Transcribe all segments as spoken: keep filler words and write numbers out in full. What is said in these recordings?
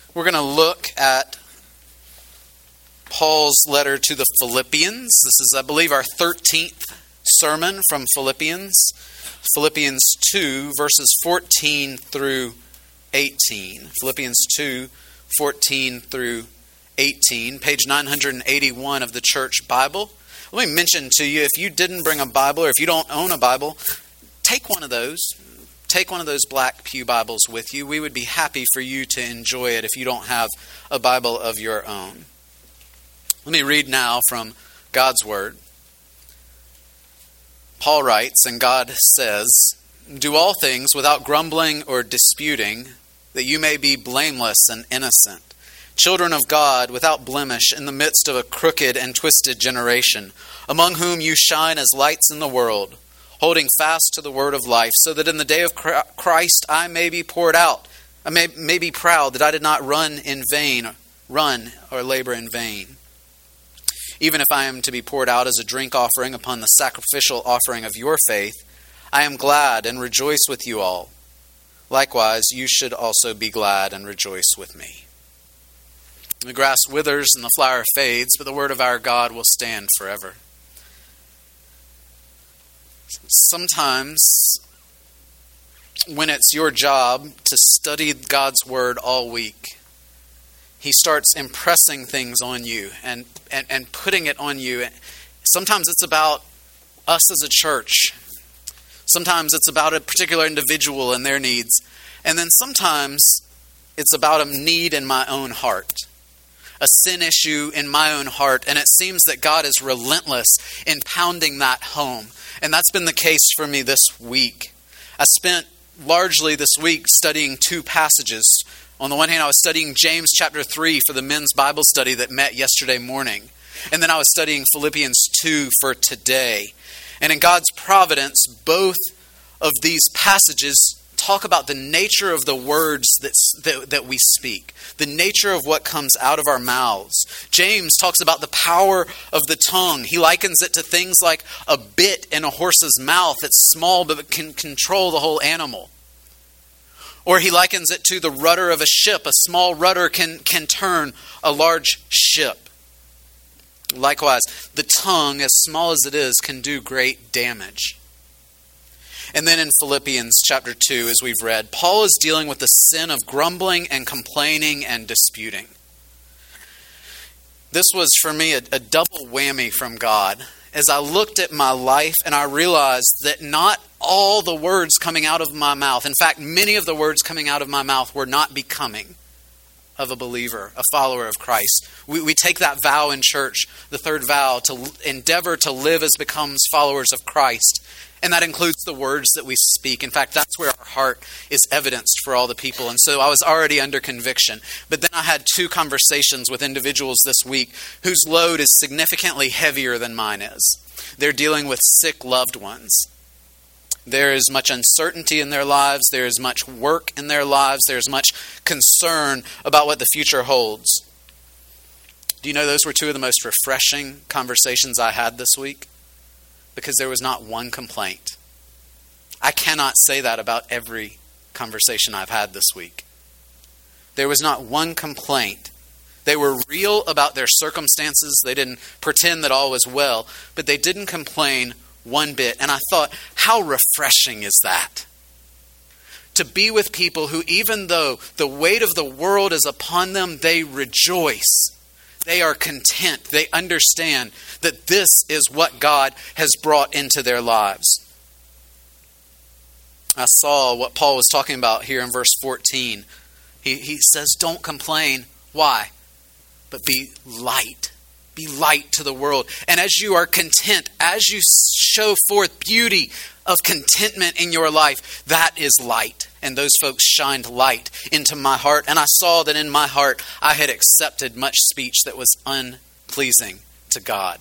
We're going to look at Paul's letter to the Philippians. This is, I believe, our thirteenth sermon from Philippians. Philippians two, verses fourteen through eighteen. Philippians two, fourteen through eighteen. Page nine eighty-one of the Church Bible. Let me mention to you, if you didn't bring a Bible or if you don't own a Bible, take one of those. Take one of those black pew Bibles with you. We would be happy for you to enjoy it if you don't have a Bible of your own. Let me read now from God's Word. Paul writes, and God says, "Do all things without grumbling or disputing, that you may be blameless and innocent, children of God without blemish in the midst of a crooked and twisted generation, among whom you shine as lights in the world, holding fast to the word of life, so that in the day of Christ I may be poured out. I may, may be proud that I did not run in vain, run or labor in vain. Even if I am to be poured out as a drink offering upon the sacrificial offering of your faith, I am glad and rejoice with you all. Likewise, you should also be glad and rejoice with me." The grass withers and the flower fades, but the word of our God will stand forever. Sometimes, when it's your job to study God's Word all week, He starts impressing things on you and, and, and putting it on you. Sometimes it's about us as a church. Sometimes it's about a particular individual and their needs. And then sometimes it's about a need in my own heart, a sin issue in my own heart. And it seems that God is relentless in pounding that home. And that's been the case for me this week. I spent largely this week studying two passages. On the one hand, I was studying James chapter three for the men's Bible study that met yesterday morning. And then I was studying Philippians two for today. And in God's providence, both of these passages talk about the nature of the words that, that, that we speak, the nature of what comes out of our mouths. James talks about the power of the tongue. He likens it to things like a bit in a horse's mouth that's small but can control the whole animal. Or he likens it to the rudder of a ship. A small rudder can, can turn a large ship. Likewise, the tongue, as small as it is, can do great damage. And then in Philippians chapter two, as we've read, Paul is dealing with the sin of grumbling and complaining and disputing. This was for me a, a double whammy from God as I looked at my life and I realized that not all the words coming out of my mouth, in fact, many of the words coming out of my mouth were not becoming of a believer, a follower of Christ. We, we take that vow in church, the third vow, to endeavor to live as becomes followers of Christ. And that includes the words that we speak. In fact, that's where our heart is evidenced for all the people. And so I was already under conviction. But then I had two conversations with individuals this week whose load is significantly heavier than mine is. They're dealing with sick loved ones. There is much uncertainty in their lives. There is much work in their lives. There is much concern about what the future holds. Do you know those were two of the most refreshing conversations I had this week? Because there was not one complaint. I cannot say that about every conversation I've had this week. There was not one complaint. They were real about their circumstances. They didn't pretend that all was well, but they didn't complain one bit. And I thought, how refreshing is that? To be with people who, even though the weight of the world is upon them, they rejoice. They are content. They understand that this is what God has brought into their lives. I saw what Paul was talking about here in verse fourteen. He, he says, don't complain. Why? But be light. Be light to the world. And as you are content, as you show forth beauty of contentment in your life, that is light. And those folks shined light into my heart. And I saw that in my heart, I had accepted much speech that was unpleasing to God.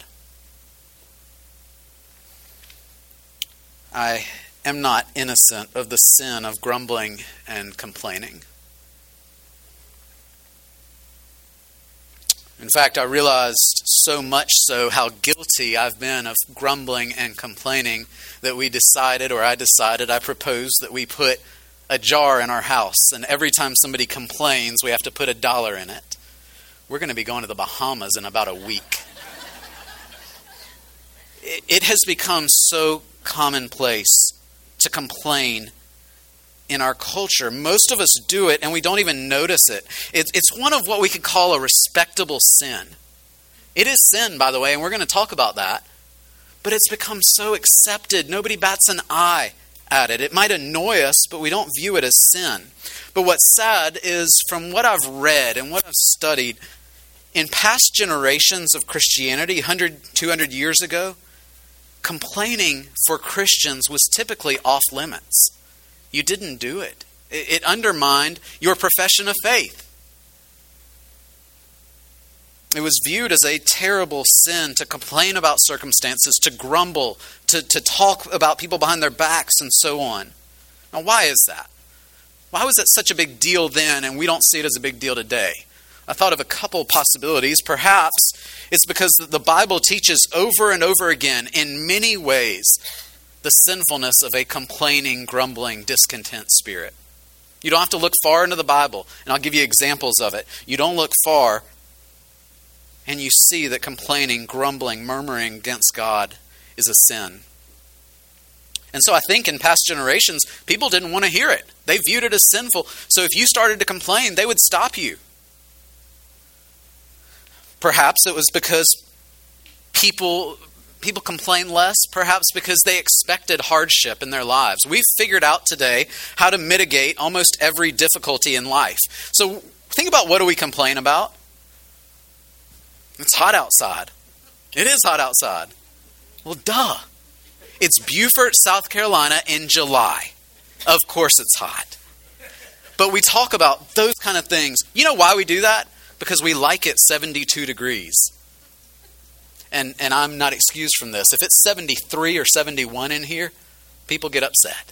I am not innocent of the sin of grumbling and complaining. In fact, I realized so much so how guilty I've been of grumbling and complaining that we decided, or I decided, I proposed that we put a jar in our house, and every time somebody complains, we have to put a dollar in it. We're going to be going to the Bahamas in about a week. It has become so commonplace to complain in our culture. Most of us do it, and we don't even notice it. It's one of what we could call a respectable sin. It is sin, by the way, and we're going to talk about that. But it's become so accepted, nobody bats an eye at it. It might annoy us, but we don't view it as sin. But what's sad is, from what I've read and what I've studied, in past generations of Christianity, one hundred, two hundred years ago, complaining for Christians was typically off limits. You didn't do it. It undermined your profession of faith. It was viewed as a terrible sin to complain about circumstances, to grumble, to, to talk about people behind their backs, and so on. Now, why is that? Why was it such a big deal then, and we don't see it as a big deal today? I thought of a couple possibilities. Perhaps it's because the Bible teaches over and over again, in many ways, the sinfulness of a complaining, grumbling, discontent spirit. You don't have to look far into the Bible, and I'll give you examples of it. You don't look far, and you see that complaining, grumbling, murmuring against God is a sin. And so I think in past generations, people didn't want to hear it. They viewed it as sinful. So if you started to complain, they would stop you. Perhaps it was because people people complain less, perhaps because they expected hardship in their lives. We've figured out today how to mitigate almost every difficulty in life. So think about, what do we complain about? It's hot outside. It is hot outside. Well, duh. It's Beaufort, South Carolina in July. Of course it's hot. But we talk about those kind of things. You know why we do that? Because we like it seventy-two degrees. And and I'm not excused from this. If it's seventy-three or seventy-one in here, people get upset.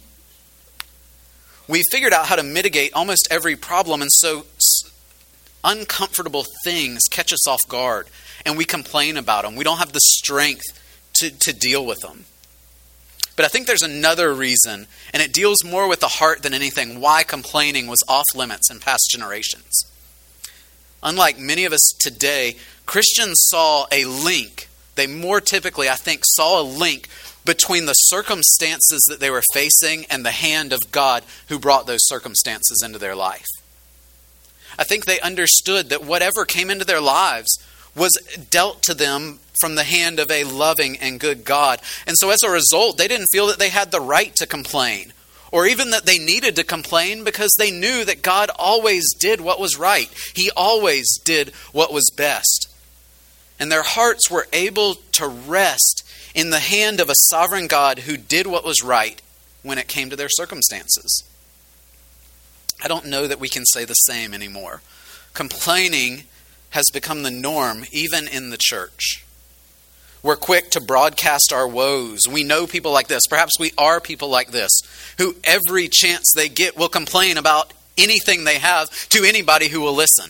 We figured out how to mitigate almost every problem, and so uncomfortable things catch us off guard, and we complain about them. We don't have the strength to, to deal with them. But I think there's another reason, and it deals more with the heart than anything, why complaining was off limits in past generations. Unlike many of us today, Christians saw a link. They more typically, I think, saw a link between the circumstances that they were facing and the hand of God who brought those circumstances into their life. I think they understood that whatever came into their lives was dealt to them from the hand of a loving and good God. And so as a result, they didn't feel that they had the right to complain, or even that they needed to complain, because they knew that God always did what was right. He always did what was best. And their hearts were able to rest in the hand of a sovereign God who did what was right when it came to their circumstances. I don't know that we can say the same anymore. Complaining has become the norm, even in the church. We're quick to broadcast our woes. We know people like this. Perhaps we are people like this, who every chance they get will complain about anything they have to anybody who will listen.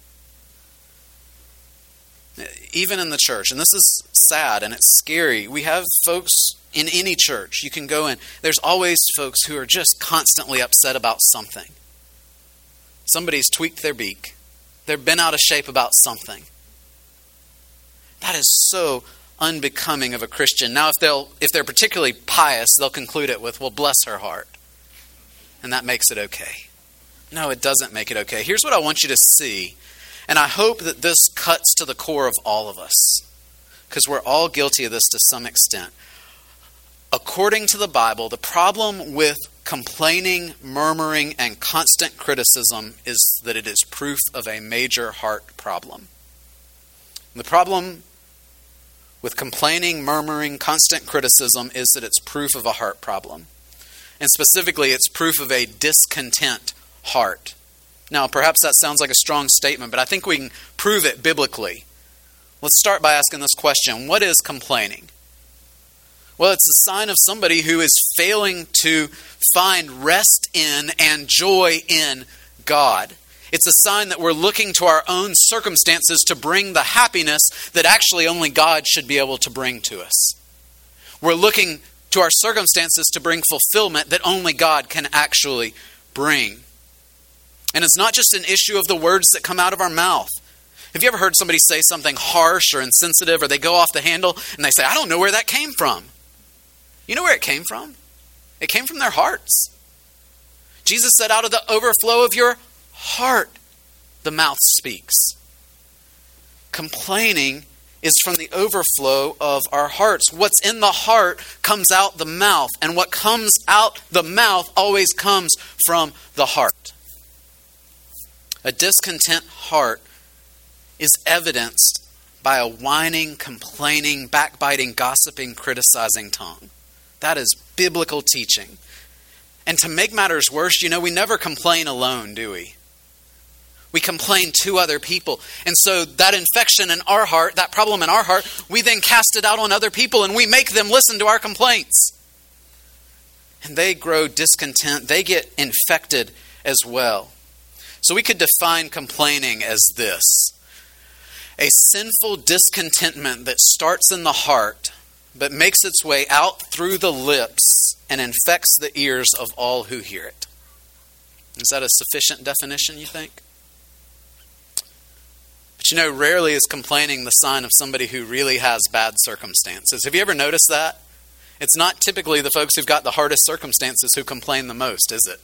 Even in the church, and this is sad and it's scary, we have folks in any church you can go in. There's always folks who are just constantly upset about something. Somebody's tweaked their beak. They've been out of shape about something. That is so unbecoming of a Christian. Now, if they'll if they're particularly pious, they'll conclude it with, well, bless her heart. And that makes it okay. No, it doesn't make it okay. Here's what I want you to see. And I hope that this cuts to the core of all of us, because we're all guilty of this to some extent. According to the Bible, the problem with complaining, murmuring, and constant criticism is that it is proof of a major heart problem. The problem with complaining, murmuring, constant criticism is that it's proof of a heart problem. And specifically, it's proof of a discontent heart. Now, perhaps that sounds like a strong statement, but I think we can prove it biblically. Let's start by asking this question. What is complaining? Well, it's a sign of somebody who is failing to find rest in and joy in God. It's a sign that we're looking to our own circumstances to bring the happiness that actually only God should be able to bring to us. We're looking to our circumstances to bring fulfillment that only God can actually bring. And it's not just an issue of the words that come out of our mouth. Have you ever heard somebody say something harsh or insensitive, or they go off the handle and they say, I don't know where that came from? You know where it came from? It came from their hearts. Jesus said, out of the overflow of your heart, the mouth speaks. Complaining is from the overflow of our hearts. What's in the heart comes out the mouth, and what comes out the mouth always comes from the heart. A discontent heart is evidenced by a whining, complaining, backbiting, gossiping, criticizing tongue. That is biblical teaching. And to make matters worse, you know, we never complain alone, do we? We complain to other people. And so that infection in our heart, that problem in our heart, we then cast it out on other people and we make them listen to our complaints. And they grow discontent. They get infected as well. So we could define complaining as this: a sinful discontentment that starts in the heart, but makes its way out through the lips and infects the ears of all who hear it. Is that a sufficient definition, you think? But you know, rarely is complaining the sign of somebody who really has bad circumstances. Have you ever noticed that? It's not typically the folks who've got the hardest circumstances who complain the most, is it?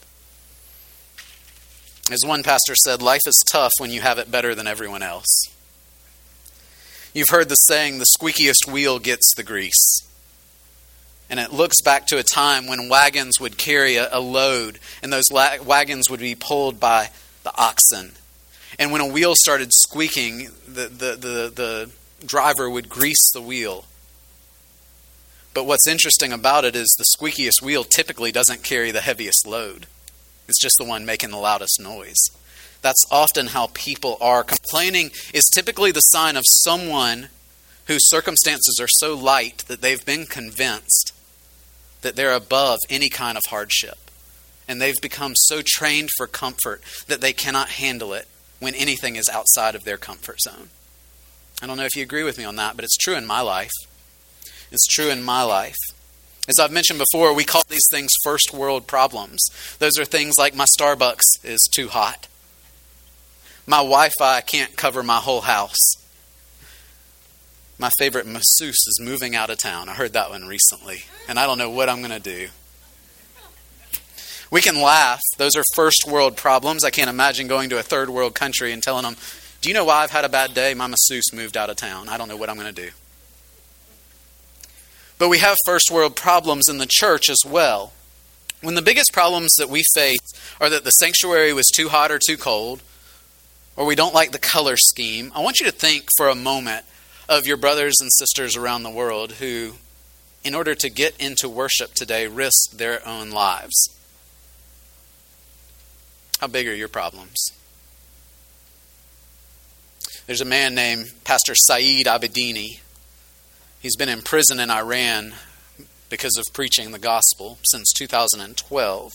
As one pastor said, life is tough when you have it better than everyone else. You've heard the saying, the squeakiest wheel gets the grease. And it looks back to a time when wagons would carry a, a load, and those la- wagons would be pulled by the oxen. And when a wheel started squeaking, the, the, the, the driver would grease the wheel. But what's interesting about it is the squeakiest wheel typically doesn't carry the heaviest load. It's just the one making the loudest noise. That's often how people are. Complaining is typically the sign of someone whose circumstances are so light that they've been convinced that they're above any kind of hardship. And they've become so trained for comfort that they cannot handle it when anything is outside of their comfort zone. I don't know if you agree with me on that, but it's true in my life. It's true in my life. As I've mentioned before, we call these things first world problems. Those are things like my Starbucks is too hot. My Wi-Fi can't cover my whole house. My favorite masseuse is moving out of town. I heard that one recently, and I don't know what I'm going to do. We can laugh. Those are first world problems. I can't imagine going to a third world country and telling them, do you know why I've had a bad day? My masseuse moved out of town. I don't know what I'm going to do. But we have first world problems in the church as well. When the biggest problems that we face are that the sanctuary was too hot or too cold, or we don't like the color scheme, I want you to think for a moment of your brothers and sisters around the world who, in order to get into worship today, risked their own lives. How big are your problems? There's a man named Pastor Saeed Abedini. He's been in prison in Iran because of preaching the gospel since two thousand twelve.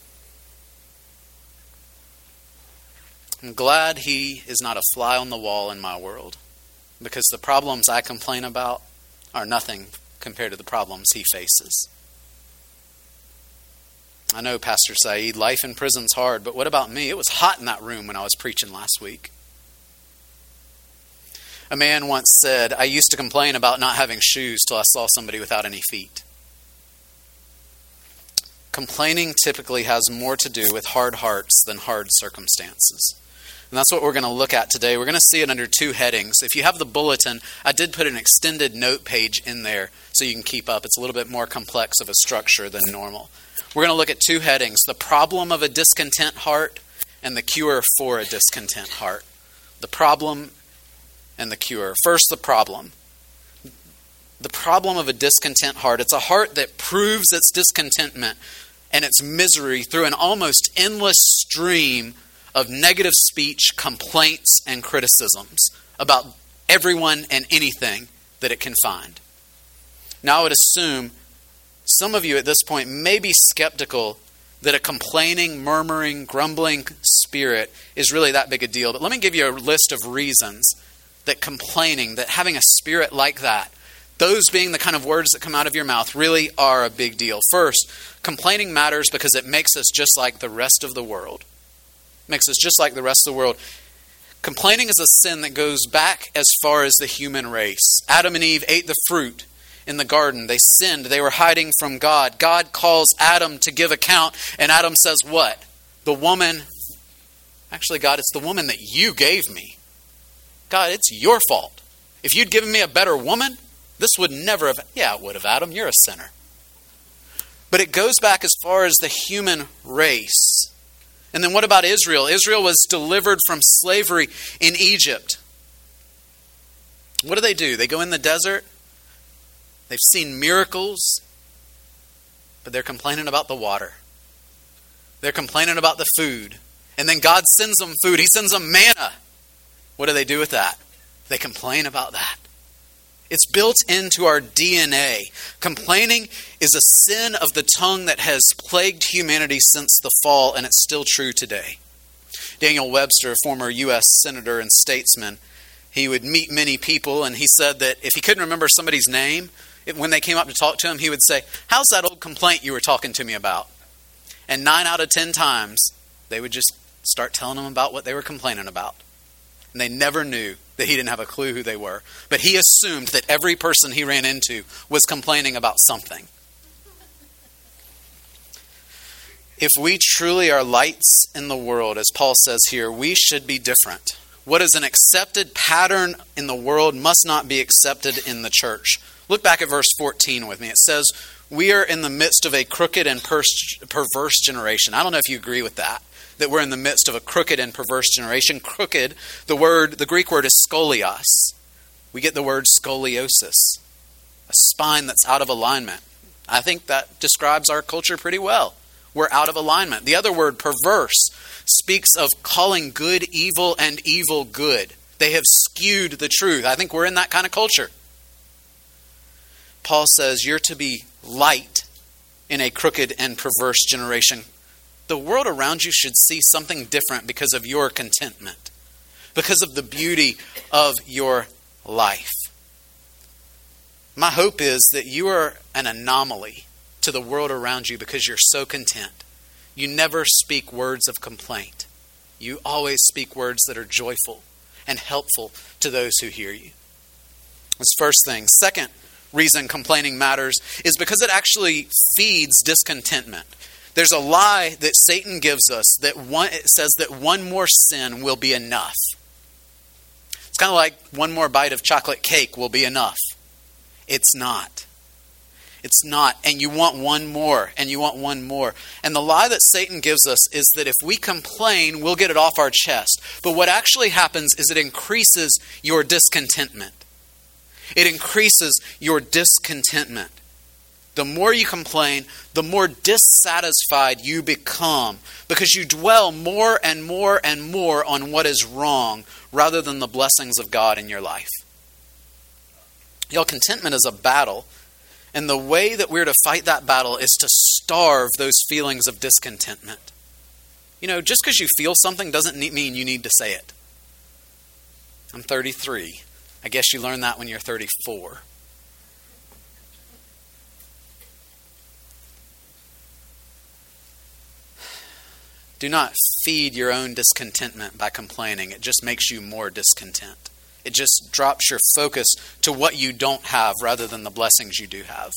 I'm glad he is not a fly on the wall in my world, because the problems I complain about are nothing compared to the problems he faces. I know, Pastor Saeed, life in prison's hard, but what about me? It was hot in that room when I was preaching last week. A man once said, I used to complain about not having shoes till I saw somebody without any feet. Complaining typically has more to do with hard hearts than hard circumstances. And that's what we're going to look at today. We're going to see it under two headings. If you have the bulletin, I did put an extended note page in there so you can keep up. It's a little bit more complex of a structure than normal. We're going to look at two headings: the problem of a discontent heart and the cure for a discontent heart. The problem and the cure. First, the problem. The problem of a discontent heart. It's a heart that proves its discontentment and its misery through an almost endless stream of negative speech, complaints, and criticisms about everyone and anything that it can find. Now, I would assume some of you at this point may be skeptical that a complaining, murmuring, grumbling spirit is really that big a deal. But let me give you a list of reasons that complaining, that having a spirit like that, those being the kind of words that come out of your mouth, really are a big deal. First, complaining matters because it makes us just like the rest of the world. It makes us just like the rest of the world. Complaining is a sin that goes back as far as the human race. Adam and Eve ate the fruit in the garden. They sinned. They were hiding from God. God calls Adam to give account, and Adam says what? The woman, actually God, it's the woman that you gave me. God, it's your fault. If you'd given me a better woman, this would never have, yeah, it would have, Adam, you're a sinner. But it goes back as far as the human race. And then what about Israel? Israel was delivered from slavery in Egypt. What do they do? They go in the desert. They've seen miracles, but they're complaining about the water. They're complaining about the food. And then God sends them food. He sends them manna. What do they do with that? They complain about that. It's built into our D N A. Complaining is a sin of the tongue that has plagued humanity since the fall, and it's still true today. Daniel Webster, a former U S senator and statesman, he would meet many people, and he said that if he couldn't remember somebody's name, when they came up to talk to him, he would say, "How's that old complaint you were talking to me about?" And nine out of ten times, they would just start telling him about what they were complaining about. And they never knew that he didn't have a clue who they were. But he assumed that every person he ran into was complaining about something. If we truly are lights in the world, as Paul says here, we should be different. What is an accepted pattern in the world must not be accepted in the church. Look back at verse fourteen with me. It says, we are in the midst of a crooked and perverse generation. I don't know if you agree with that. That we're in the midst of a crooked and perverse generation. Crooked, the word, the Greek word is scolios. We get the word scoliosis, a spine that's out of alignment. I think that describes our culture pretty well. We're out of alignment. The other word, perverse, speaks of calling good evil and evil good. They have skewed the truth. I think we're in that kind of culture. Paul says you're to be light in a crooked and perverse generation. The world around you should see something different because of your contentment, because of the beauty of your life. My hope is that you are an anomaly to the world around you because you're so content. You never speak words of complaint. You always speak words that are joyful and helpful to those who hear you. That's the first thing. Second reason complaining matters is because it actually feeds discontentment. There's a lie that Satan gives us that one, it says that one more sin will be enough. It's kind of like one more bite of chocolate cake will be enough. It's not. It's not. And you want one more, and you want one more. And the lie that Satan gives us is that if we complain, we'll get it off our chest. But what actually happens is it increases your discontentment. It increases your discontentment. The more you complain, the more dissatisfied you become because you dwell more and more and more on what is wrong rather than the blessings of God in your life. Y'all, contentment is a battle, and the way that we're to fight that battle is to starve those feelings of discontentment. You know, just because you feel something doesn't mean you need to say it. I'm thirty-three. I guess you learn that when you're thirty-four. Do not feed your own discontentment by complaining. It just makes you more discontent. It just drops your focus to what you don't have rather than the blessings you do have.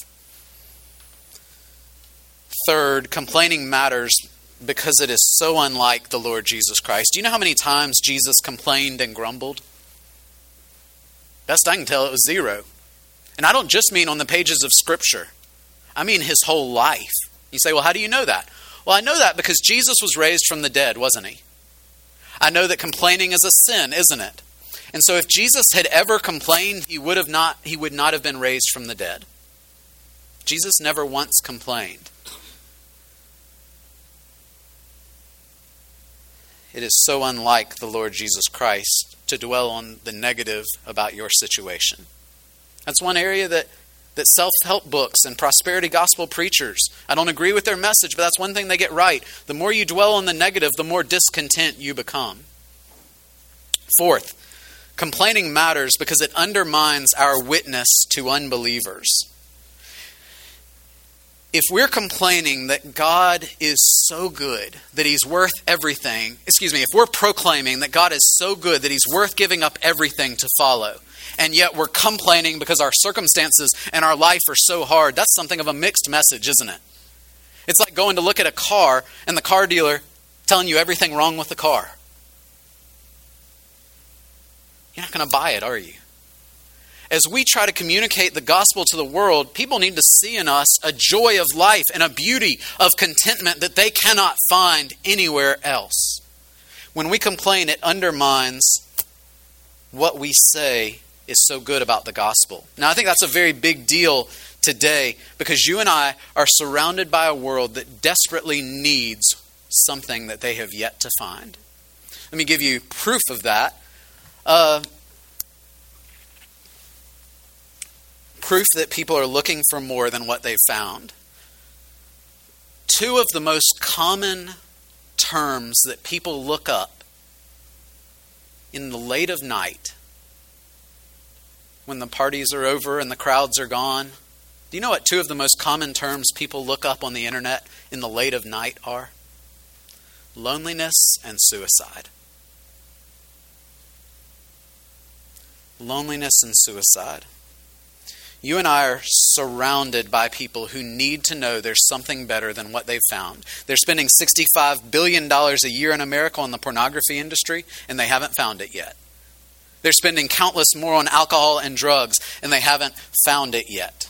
Third, complaining matters because it is so unlike the Lord Jesus Christ. Do you know how many times Jesus complained and grumbled? Best I can tell, it was zero. And I don't just mean on the pages of Scripture. I mean his whole life. You say, well, how do you know that? Well, I know that because Jesus was raised from the dead, wasn't he? I know that complaining is a sin, isn't it? And so if Jesus had ever complained, he would have not, he would not have been raised from the dead. Jesus never once complained. It is so unlike the Lord Jesus Christ to dwell on the negative about your situation. That's one area that that self-help books and prosperity gospel preachers, I don't agree with their message, but that's one thing they get right. The more you dwell on the negative, the more discontent you become. Fourth, Complaining matters because it undermines our witness to unbelievers. If we're complaining that God is so good, that he's worth everything, excuse me, if we're proclaiming that God is so good that he's worth giving up everything to follow, and yet we're complaining because our circumstances and our life are so hard, that's something of a mixed message, isn't it? It's like going to look at a car and the car dealer telling you everything wrong with the car. You're not going to buy it, are you? As we try to communicate the gospel to the world, people need to see in us a joy of life and a beauty of contentment that they cannot find anywhere else. When we complain, it undermines what we say is so good about the gospel. Now, I think that's a very big deal today because you and I are surrounded by a world that desperately needs something that they have yet to find. Let me give you proof of that. Uh, proof that people are looking for more than what they've found. Two of the most common terms that people look up in the late of night, when the parties are over and the crowds are gone. Do you know what two of the most common terms people look up on the internet in the late of night are? Loneliness and suicide. Loneliness and suicide. You and I are surrounded by people who need to know there's something better than what they've found. They're spending sixty-five billion dollars a year in America on the pornography industry, and they haven't found it yet. They're spending countless more on alcohol and drugs, and they haven't found it yet.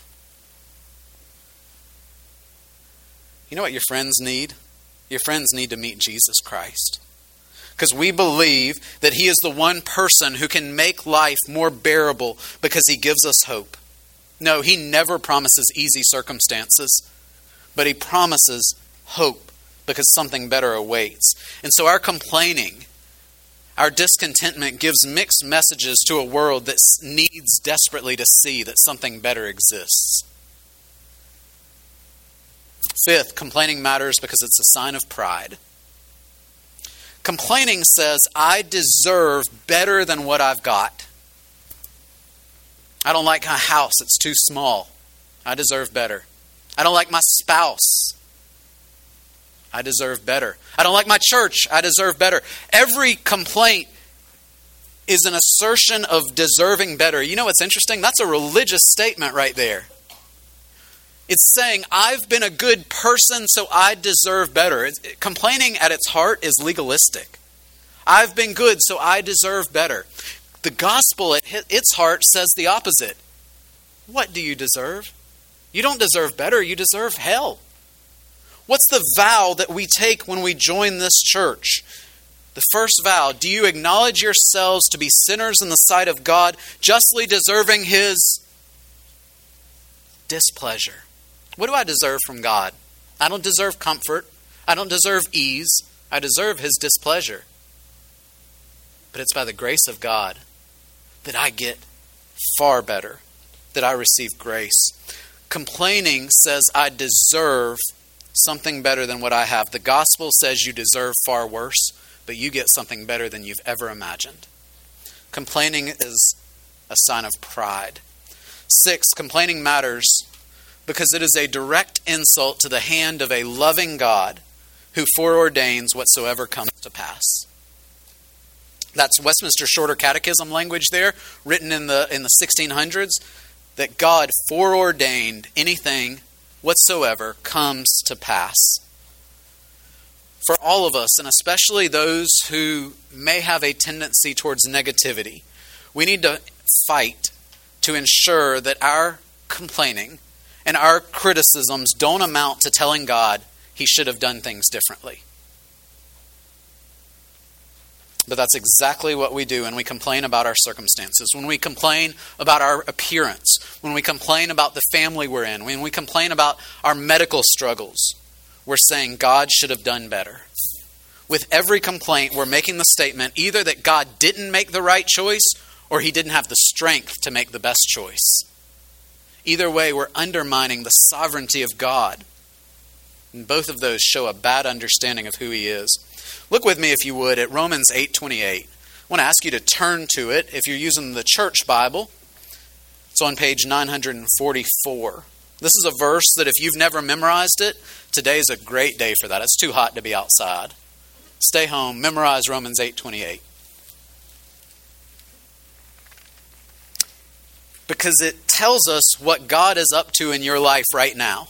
You know what your friends need? Your friends need to meet Jesus Christ. Because we believe that he is the one person who can make life more bearable because he gives us hope. No, he never promises easy circumstances, but he promises hope because something better awaits. And so our complaining, our discontentment gives mixed messages to a world that needs desperately to see that something better exists. Fifth, complaining matters because it's a sign of pride. Complaining says, I deserve better than what I've got. I don't like my house, it's too small. I deserve better. I don't like my spouse. I deserve better. I don't like my church. I deserve better. Every complaint is an assertion of deserving better. You know what's interesting? That's a religious statement right there. It's saying, I've been a good person, so I deserve better. It's, it, complaining at its heart is legalistic. I've been good, so I deserve better. The gospel at its heart says the opposite. What do you deserve? You don't deserve better, you deserve hell. What's the vow that we take when we join this church? The first vow, do you acknowledge yourselves to be sinners in the sight of God, justly deserving his displeasure? What do I deserve from God? I don't deserve comfort. I don't deserve ease. I deserve his displeasure. But it's by the grace of God that I get far better, that I receive grace. Complaining says I deserve something better than what I have. The gospel says you deserve far worse, but you get something better than you've ever imagined. Complaining is a sign of pride. Six, complaining matters because it is a direct insult to the hand of a loving God who foreordains whatsoever comes to pass. That's Westminster Shorter Catechism language there, written in the in the sixteen hundreds, that God foreordained anything whatsoever comes to pass. For all of us, and especially those who may have a tendency towards negativity, we need to fight to ensure that our complaining and our criticisms don't amount to telling God he should have done things differently. But that's exactly what we do when we complain about our circumstances, when we complain about our appearance, when we complain about the family we're in, when we complain about our medical struggles. We're saying God should have done better. With every complaint, we're making the statement either that God didn't make the right choice or he didn't have the strength to make the best choice. Either way, we're undermining the sovereignty of God. And both of those show a bad understanding of who he is. Look with me, if you would, at Romans eight twenty-eight. I want to ask you to turn to it if you're using the church Bible. It's on page nine forty-four. This is a verse that if you've never memorized it, today's a great day for that. It's too hot to be outside. Stay home, memorize Romans eight twenty-eight. Because it tells us what God is up to in your life right now.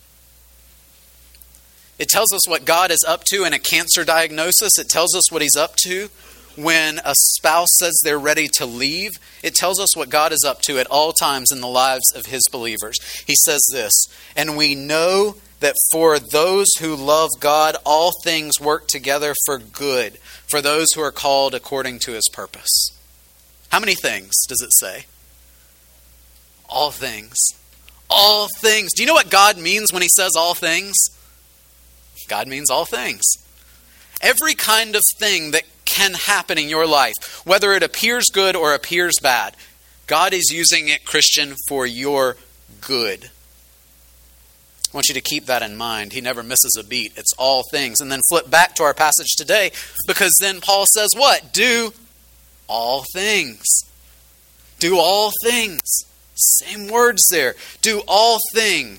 It tells us what God is up to in a cancer diagnosis. It tells us what He's up to when a spouse says they're ready to leave. It tells us what God is up to at all times in the lives of His believers. He says this, and we know that for those who love God, all things work together for good, for those who are called according to His purpose. How many things does it say? All things. All things. Do you know what God means when He says all things? God means all things. Every kind of thing that can happen in your life, whether it appears good or appears bad, God is using it, Christian, for your good. I want you to keep that in mind. He never misses a beat. It's all things. And then flip back to our passage today, because then Paul says what? Do all things. Do all things. Same words there. Do all things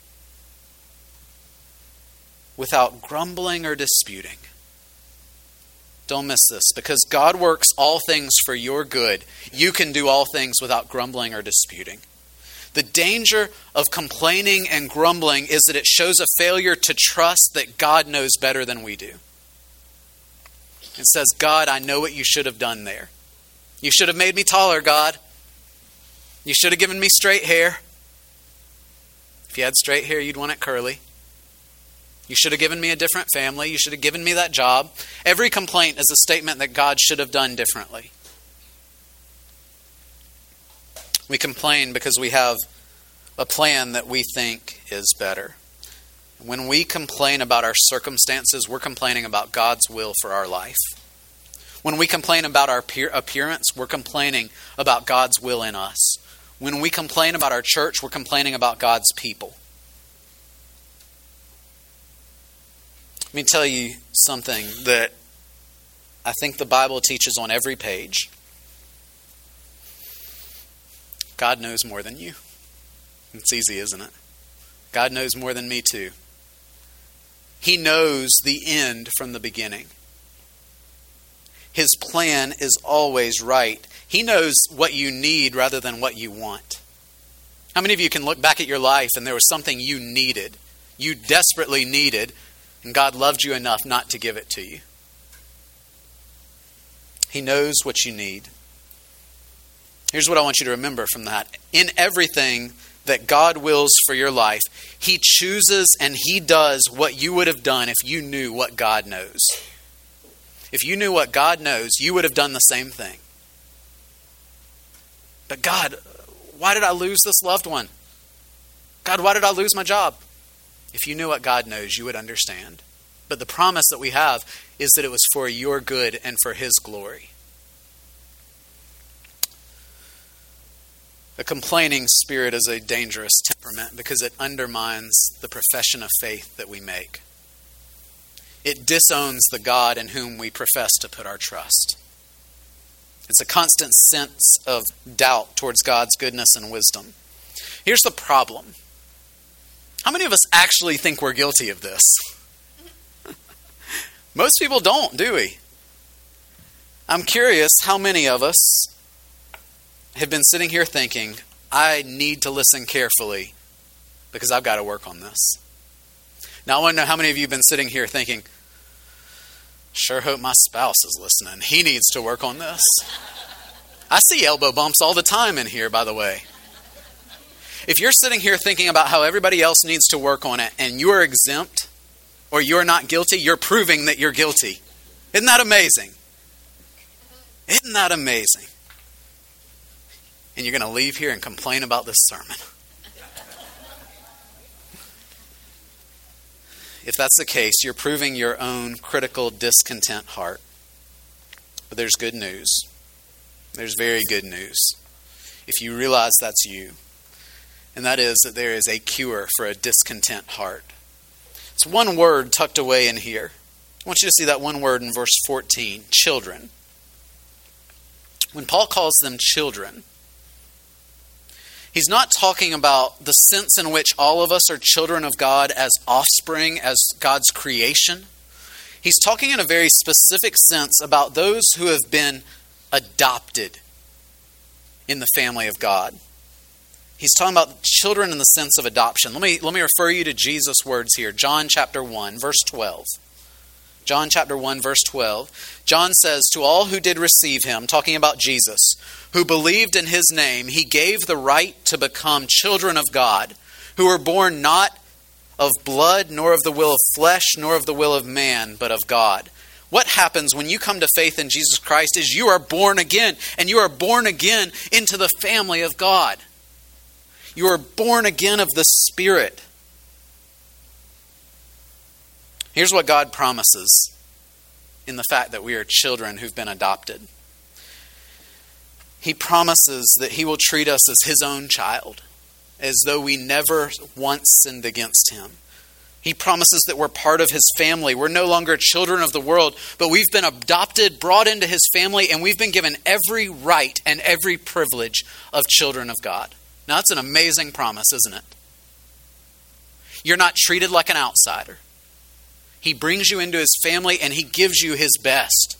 without grumbling or disputing. Don't miss this. Because God works all things for your good, you can do all things without grumbling or disputing. The danger of complaining and grumbling is that it shows a failure to trust that God knows better than we do. It says, God, I know what you should have done there. You should have made me taller, God. You should have given me straight hair. If you had straight hair, you'd want it curly. You should have given me a different family. You should have given me that job. Every complaint is a statement that God should have done differently. We complain because we have a plan that we think is better. When we complain about our circumstances, we're complaining about God's will for our life. When we complain about our appearance, we're complaining about God's will in us. When we complain about our church, we're complaining about God's people. Let me tell you something that I think the Bible teaches on every page. God knows more than you. It's easy, isn't it? God knows more than me too. He knows the end from the beginning. His plan is always right. He knows what you need rather than what you want. How many of you can look back at your life and there was something you needed, you desperately needed, and God loved you enough not to give it to you? He knows what you need. Here's what I want you to remember from that. In everything that God wills for your life, He chooses and He does what you would have done if you knew what God knows. If you knew what God knows, you would have done the same thing. But God, why did I lose this loved one? God, why did I lose my job? If you knew what God knows, you would understand. But the promise that we have is that it was for your good and for His glory. A complaining spirit is a dangerous temperament because it undermines the profession of faith that we make. It disowns the God in whom we profess to put our trust. It's a constant sense of doubt towards God's goodness and wisdom. Here's the problem. How many of us actually think we're guilty of this? Most people don't, do we? I'm curious how many of us have been sitting here thinking, I need to listen carefully because I've got to work on this. Now I want to know how many of you have been sitting here thinking, sure hope my spouse is listening. He needs to work on this. I see elbow bumps all the time in here, by the way. If you're sitting here thinking about how everybody else needs to work on it and you're exempt or you're not guilty, you're proving that you're guilty. Isn't that amazing? Isn't that amazing? And you're going to leave here and complain about this sermon. If that's the case, you're proving your own critical, discontent heart. But there's good news. There's very good news. If you realize that's you. And that is that there is a cure for a discontent heart. It's one word tucked away in here. I want you to see that one word in verse fourteen. Children. When Paul calls them children, he's not talking about the sense in which all of us are children of God as offspring, as God's creation. He's talking in a very specific sense about those who have been adopted in the family of God. He's talking about children in the sense of adoption. Let me, let me refer you to Jesus' words here. John chapter one, verse twelve. John chapter one, verse twelve. John says, "To all who did receive him," talking about Jesus, "who believed in his name, he gave the right to become children of God, who were born not of blood, nor of the will of flesh, nor of the will of man, but of God." What happens when you come to faith in Jesus Christ is you are born again, and you are born again into the family of God. You are born again of the Spirit. Here's what God promises in the fact that we are children who've been adopted. He promises that he will treat us as his own child, as though we never once sinned against him. He promises that we're part of his family. We're no longer children of the world, but we've been adopted, brought into his family, and we've been given every right and every privilege of children of God. Now, that's an amazing promise, isn't it? You're not treated like an outsider. He brings you into his family and he gives you his best.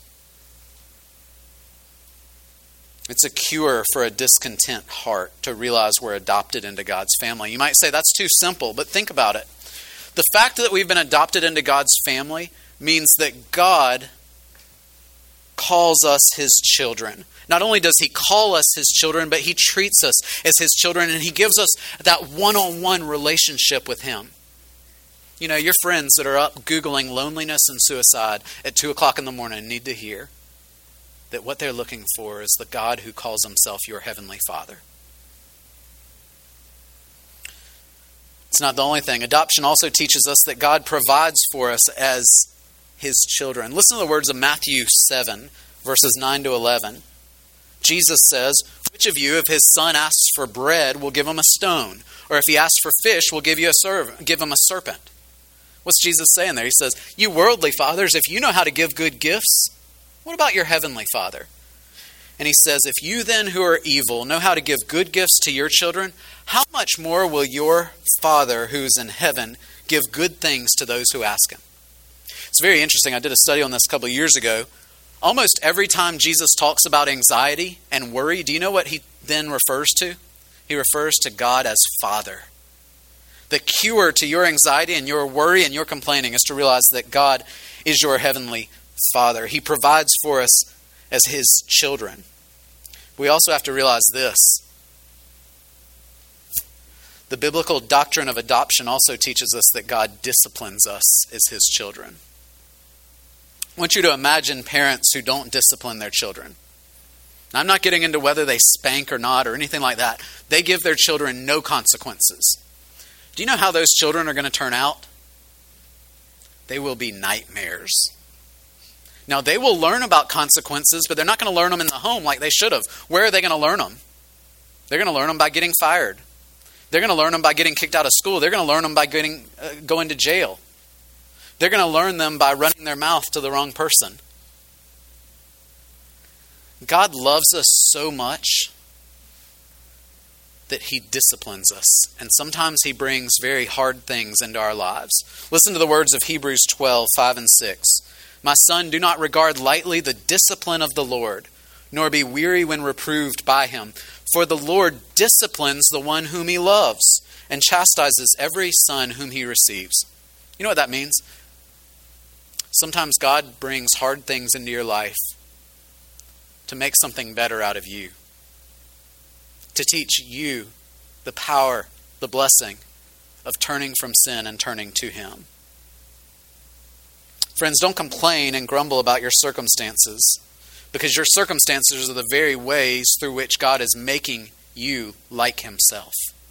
It's a cure for a discontent heart to realize we're adopted into God's family. You might say that's too simple, but think about it. The fact that we've been adopted into God's family means that God calls us his children. Not only does he call us his children, but he treats us as his children, and he gives us that one-on-one relationship with him. You know, your friends that are up Googling loneliness and suicide at two o'clock in the morning need to hear that what they're looking for is the God who calls himself your heavenly Father. It's not the only thing. Adoption also teaches us that God provides for us as his children. Listen to the words of Matthew seven, verses nine to eleven. Jesus says, "Which of you, if his son asks for bread, will give him a stone? Or if he asks for fish, will give you a serv- give him a serpent?" What's Jesus saying there? He says, "You worldly fathers, if you know how to give good gifts, what about your heavenly Father?" And he says, "If you then who are evil know how to give good gifts to your children, how much more will your Father who is in heaven give good things to those who ask him?" It's very interesting. I did a study on this a couple of years ago. Almost every time Jesus talks about anxiety and worry, do you know what he then refers to? He refers to God as Father. The cure to your anxiety and your worry and your complaining is to realize that God is your heavenly Father. He provides for us as his children. We also have to realize this. The biblical doctrine of adoption also teaches us that God disciplines us as his children. I want you to imagine parents who don't discipline their children. Now, I'm not getting into whether they spank or not or anything like that. They give their children no consequences. Do you know how those children are going to turn out? They will be nightmares. Now, they will learn about consequences, but they're not going to learn them in the home like they should have. Where are they going to learn them? They're going to learn them by getting fired. They're going to learn them by getting kicked out of school. They're going to learn them by getting uh, going to jail. They're going to learn them by running their mouth to the wrong person. God loves us so much that he disciplines us. And sometimes he brings very hard things into our lives. Listen to the words of Hebrews twelve, five and six. "My son, do not regard lightly the discipline of the Lord, nor be weary when reproved by him. For the Lord disciplines the one whom he loves, and chastises every son whom he receives." You know what that means? Sometimes God brings hard things into your life to make something better out of you. To teach you the power, the blessing of turning from sin and turning to him. Friends, don't complain and grumble about your circumstances, because your circumstances are the very ways through which God is making you like himself.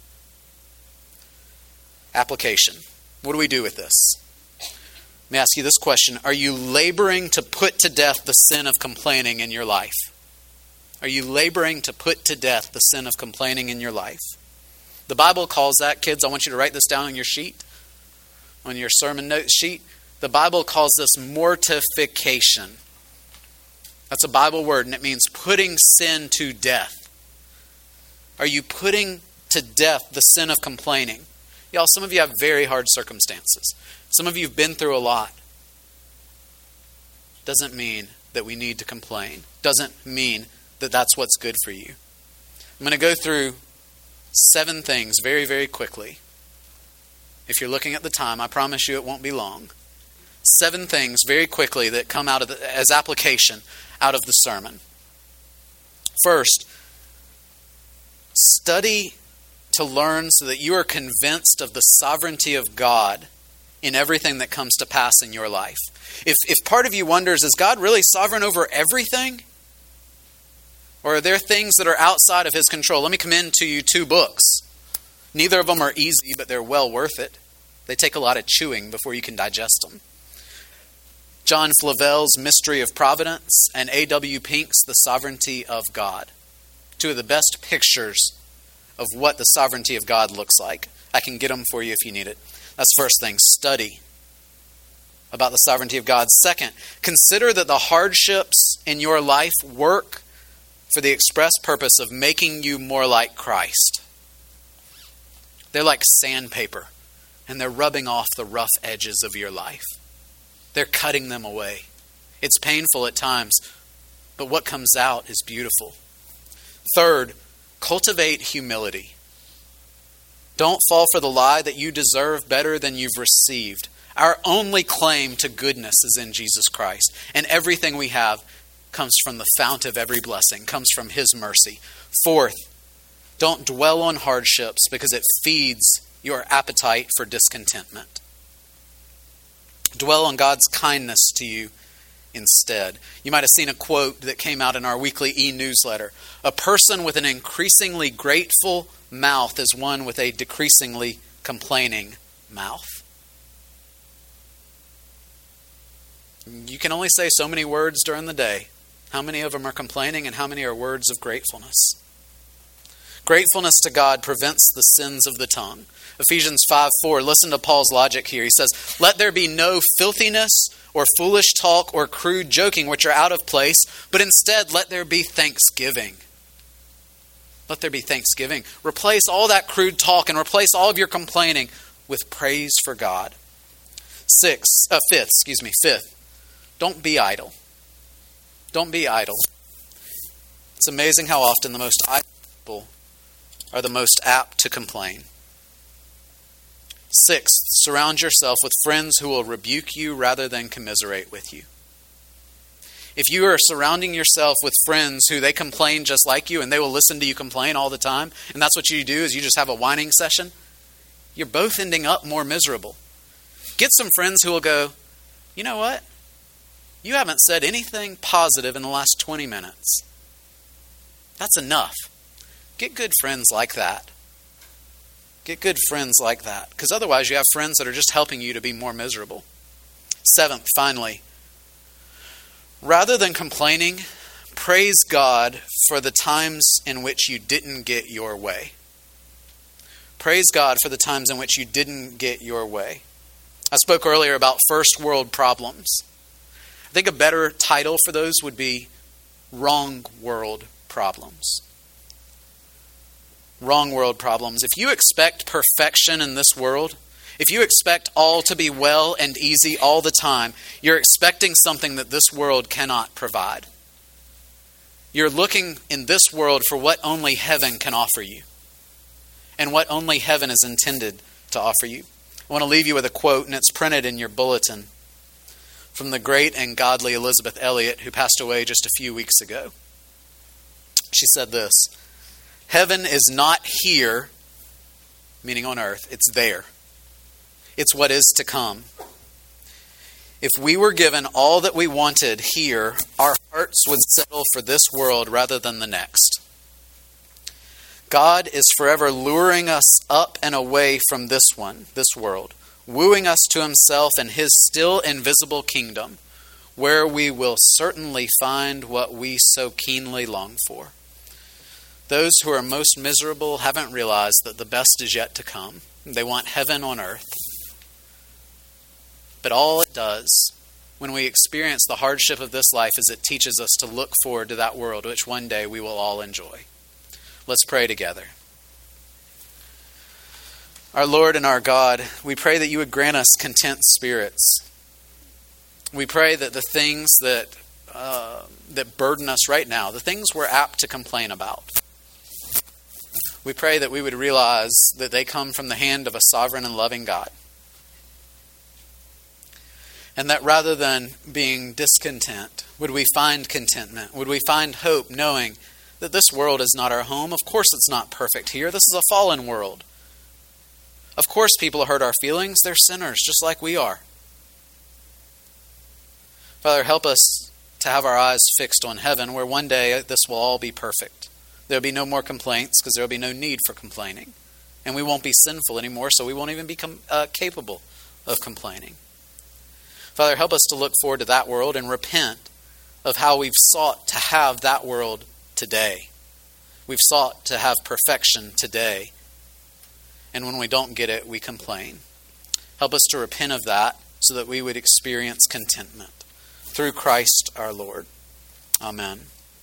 Application. What do we do with this? Let me ask you this question. Are you laboring to put to death the sin of complaining in your life? Are you laboring to put to death the sin of complaining in your life? The Bible calls that, kids, I want you to write this down on your sheet, on your sermon note sheet. The Bible calls this mortification. That's a Bible word, and it means putting sin to death. Are you putting to death the sin of complaining? Y'all, some of you have very hard circumstances. Some of you have been through a lot. Doesn't mean that we need to complain. Doesn't mean that that's what's good for you. I'm going to go through seven things very, very quickly. If you're looking at the time, I promise you it won't be long. Seven things very quickly that come out of the, as application out of the sermon. First, study to learn so that you are convinced of the sovereignty of God in everything that comes to pass in your life. If if part of you wonders, is God really sovereign over everything? Or are there things that are outside of his control? Let me commend to you two books. Neither of them are easy, but they're well worth it. They take a lot of chewing before you can digest them. John Flavel's Mystery of Providence and A W Pink's The Sovereignty of God. Two of the best pictures of what the sovereignty of God looks like. I can get them for you if you need it. That's the first thing. Study about the sovereignty of God. Second, consider that the hardships in your life work for the express purpose of making you more like Christ. They're like sandpaper, and they're rubbing off the rough edges of your life. They're cutting them away. It's painful at times, but what comes out is beautiful. Third, cultivate humility. Don't fall for the lie that you deserve better than you've received. Our only claim to goodness is in Jesus Christ, and everything we have comes from the fount of every blessing, comes from his mercy. Fourth, don't dwell on hardships because it feeds your appetite for discontentment. Dwell on God's kindness to you instead. You might have seen a quote that came out in our weekly e-newsletter. A person with an increasingly grateful mouth is one with a decreasingly complaining mouth. You can only say so many words during the day. How many of them are complaining and how many are words of gratefulness? Gratefulness to God prevents the sins of the tongue. Ephesians five four, listen to Paul's logic here. He says, let there be no filthiness or foolish talk or crude joking which are out of place, but instead let there be thanksgiving. Let there be thanksgiving. Replace all that crude talk and replace all of your complaining with praise for God. Six, uh, fifth, excuse me, fifth, don't be idle. Don't be idle. It's amazing how often the most idle people are the most apt to complain. Sixth, surround yourself with friends who will rebuke you rather than commiserate with you. If you are surrounding yourself with friends who they complain just like you and they will listen to you complain all the time, and that's what you do is you just have a whining session, you're both ending up more miserable. Get some friends who will go, you know what? You haven't said anything positive in the last twenty minutes. That's enough. Get good friends like that. Get good friends like that. Because otherwise you have friends that are just helping you to be more miserable. Seventh, finally, rather than complaining, praise God for the times in which you didn't get your way. Praise God for the times in which you didn't get your way. I spoke earlier about first world problems. I think a better title for those would be wrong world problems. Wrong world problems. If you expect perfection in this world, if you expect all to be well and easy all the time, you're expecting something that this world cannot provide. You're looking in this world for what only heaven can offer you and what only heaven is intended to offer you. I want to leave you with a quote, and it's printed in your bulletin, from the great and godly Elizabeth Elliot, who passed away just a few weeks ago. She said this, heaven is not here, meaning on earth, it's there. It's what is to come. If we were given all that we wanted here, our hearts would settle for this world rather than the next. God is forever luring us up and away from this one, this world, wooing us to himself and his still invisible kingdom, where we will certainly find what we so keenly long for. Those who are most miserable haven't realized that the best is yet to come. They want heaven on earth. But all it does, when we experience the hardship of this life as it teaches us to look forward to that world which one day we will all enjoy. Let's pray together. Our Lord and our God, we pray that you would grant us content spirits. We pray that the things that uh, that burden us right now, the things we're apt to complain about, we pray that we would realize that they come from the hand of a sovereign and loving God. And that rather than being discontent, would we find contentment? Would we find hope knowing that this world is not our home? Of course it's not perfect here. This is a fallen world. Of course people hurt our feelings. They're sinners just like we are. Father, help us to have our eyes fixed on heaven, where one day this will all be perfect. There will be no more complaints because there will be no need for complaining. And we won't be sinful anymore, so we won't even become uh, capable of complaining. Father, help us to look forward to that world and repent of how we've sought to have that world today. We've sought to have perfection today. And when we don't get it, we complain. Help us to repent of that so that we would experience contentment. Through Christ our Lord. Amen.